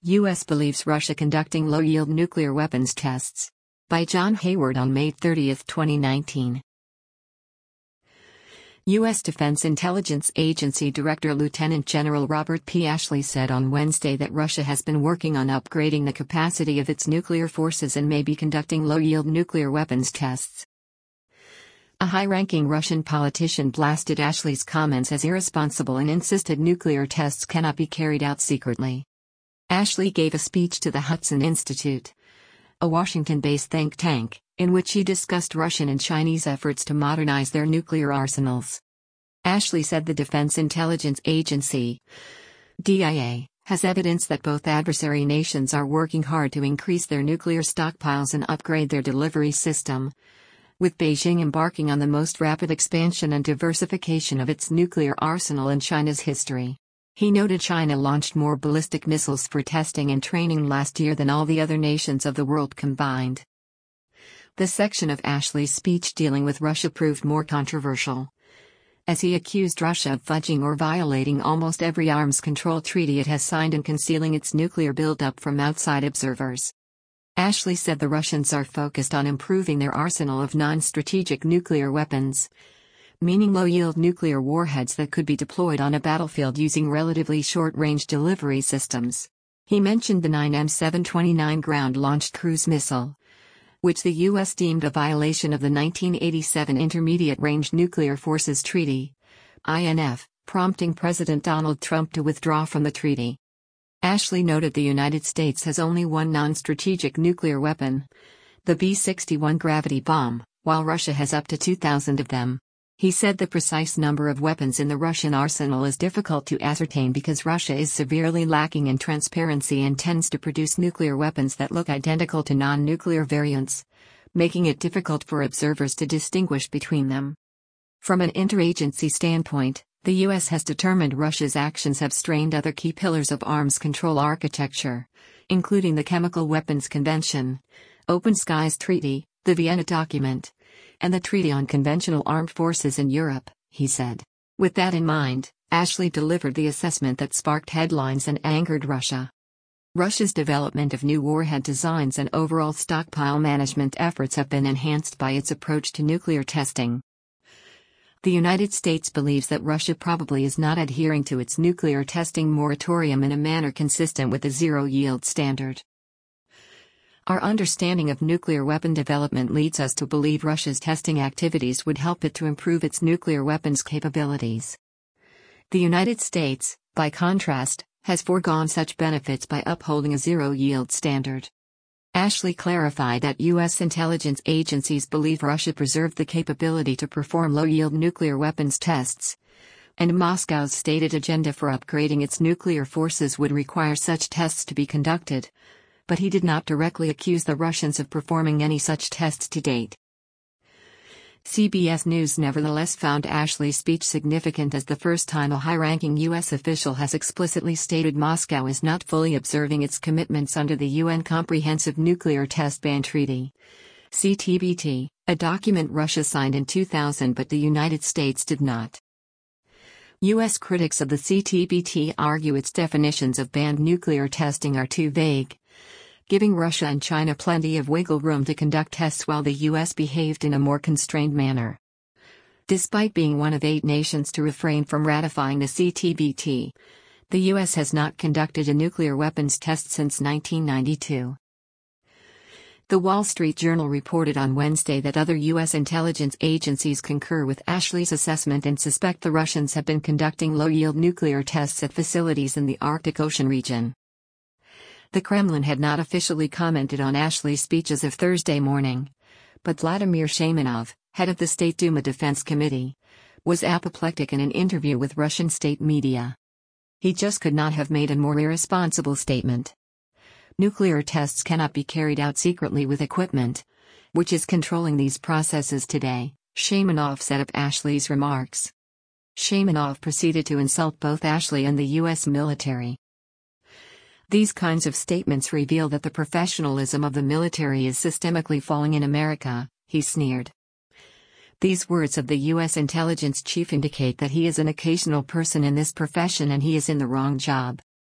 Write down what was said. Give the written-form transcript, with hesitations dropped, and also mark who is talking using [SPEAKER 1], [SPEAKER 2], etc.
[SPEAKER 1] U.S. believes Russia conducting low-yield nuclear weapons tests. By John Hayward on May 30, 2019. U.S. Defense Intelligence Agency Director Lieutenant General Robert P. Ashley said on Wednesday that Russia has been working on upgrading the capacity of its nuclear forces and may be conducting low-yield nuclear weapons tests. A high-ranking Russian politician blasted Ashley's comments as irresponsible and insisted nuclear tests cannot be carried out secretly. Ashley gave a speech to the Hudson Institute, a Washington-based think tank, in which he discussed Russian and Chinese efforts to modernize their nuclear arsenals. Ashley said the Defense Intelligence Agency, DIA, has evidence that both adversary nations are working hard to increase their nuclear stockpiles and upgrade their delivery system, with Beijing embarking on the most rapid expansion and diversification of its nuclear arsenal in China's history. He noted China launched more ballistic missiles for testing and training last year than all the other nations of the world combined. The section of Ashley's speech dealing with Russia proved more controversial, as he accused Russia of fudging or violating almost every arms control treaty it has signed and concealing its nuclear buildup from outside observers. Ashley said the Russians are focused on improving their arsenal of non-strategic nuclear weapons, meaning low-yield nuclear warheads that could be deployed on a battlefield using relatively short-range delivery systems. He mentioned the 9M729 ground-launched cruise missile, which the U.S. deemed a violation of the 1987 Intermediate-Range Nuclear Forces Treaty, INF, prompting President Donald Trump to withdraw from the treaty. Ashley noted the United States has only one non-strategic nuclear weapon, the B-61 gravity bomb, while Russia has up to 2,000 of them. He said the precise number of weapons in the Russian arsenal is difficult to ascertain because Russia is severely lacking in transparency and tends to produce nuclear weapons that look identical to non-nuclear variants, making it difficult for observers to distinguish between them. From an interagency standpoint, the U.S. has determined Russia's actions have strained other key pillars of arms control architecture, including the Chemical Weapons Convention, Open Skies Treaty, the Vienna Document, and the Treaty on Conventional Armed Forces in Europe, he said. With that in mind, Ashley delivered the assessment that sparked headlines and angered Russia. Russia's development of new warhead designs and overall stockpile management efforts have been enhanced by its approach to nuclear testing. The United States believes that Russia probably is not adhering to its nuclear testing moratorium in a manner consistent with the zero-yield standard. Our understanding of nuclear weapon development leads us to believe Russia's testing activities would help it to improve its nuclear weapons capabilities. The United States, by contrast, has foregone such benefits by upholding a zero-yield standard. Ashley clarified that U.S. intelligence agencies believe Russia preserved the capability to perform low-yield nuclear weapons tests, and Moscow's stated agenda for upgrading its nuclear forces would require such tests to be conducted, but he did not directly accuse the Russians of performing any such tests to date. CBS News nevertheless found Ashley's speech significant as the first time a high-ranking U.S. official has explicitly stated Moscow is not fully observing its commitments under the UN Comprehensive Nuclear Test Ban Treaty, CTBT, a document Russia signed in 2000 but the United States did not. U.S. critics of the CTBT argue its definitions of banned nuclear testing are too vague, giving Russia and China plenty of wiggle room to conduct tests while the U.S. behaved in a more constrained manner. Despite being one of 8 nations to refrain from ratifying the CTBT, the U.S. has not conducted a nuclear weapons test since 1992. The Wall Street Journal reported on Wednesday that other U.S. intelligence agencies concur with Ashley's assessment and suspect the Russians have been conducting low-yield nuclear tests at facilities in the Arctic Ocean region. The Kremlin had not officially commented on Ashley's speech as of Thursday morning, but Vladimir Shaimanov, head of the State Duma Defense Committee, was apoplectic in an interview with Russian state media. He just could not have made a more irresponsible statement. Nuclear tests cannot be carried out secretly with equipment, which is controlling these processes today, Shaimanov said of Ashley's remarks. Shaimanov proceeded to insult both Ashley and the U.S. military. These kinds of statements reveal that the professionalism of the military is systemically falling in America, he sneered. These words of the U.S. intelligence chief indicate that he is an occasional person in this profession and he is in the wrong job.